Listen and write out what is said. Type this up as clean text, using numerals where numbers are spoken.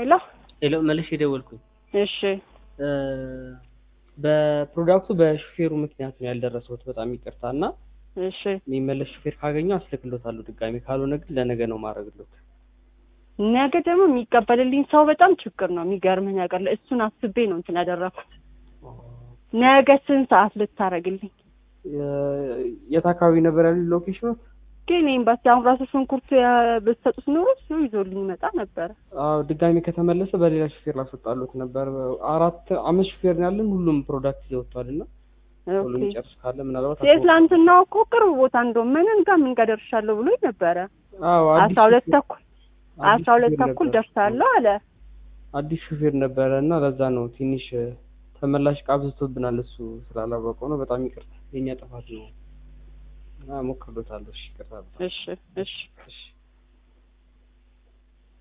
ሄሎ ሄሎ መልሼ ደወልኩኝ። እሺ በፕሮዳክቱ በሹፌሩ ምክንያት ነው ያልደረሰውት። በጣም ይቅርታና እሺ የሚመለስ ሹፌር ካገኘው አስልክሎታለሁ ድጋሚ። ካልሆነ ግን ለነገ ነው ማረግሎት። ነገ ደግሞ የሚቀበልልኝ ሰው በጣም ችግር ነው። የሚገርምህ ነገር እሱን አስቤ ነው እንትን ያደረኩት። ነገ ስንት ሰዓት ልታረግልኝ? የት አካባቢ ነበር ያሉት ሎኬሽኑ? ግን ኤምባሲ አሁን ራሱ ሽንኩርት ብትሰጡት ኖሮ እሱ ይዞልኝ ይመጣ ነበር። አዎ ድጋሚ ከተመለሰ በሌላ ሹፌር ላስወጣሉት ነበር። 5 ሹፌር ነው ያለን። ሁሉም ፕሮዳክት ይወጣልና ሁሉም ጨርስ ካለ ምናልባት ትናንትና እኮ ቅርብ ቦታ እንደው ምን ጋር ደርሻለሁ ብሎኝ ነበረ። አዎ 12 ተኩል ደርሳለሁ አለ። አዲስ ሹፌር ነበረና ለዛ ነው ትንሽ ተመላሽ ቃብዝቶብናል። እሱ ስላላወቀው ነው። በጣም ይቅርታ፣ የኛ ጥፋት ነው። ሞክሮታል። እሺ ይቅርታ። እሺ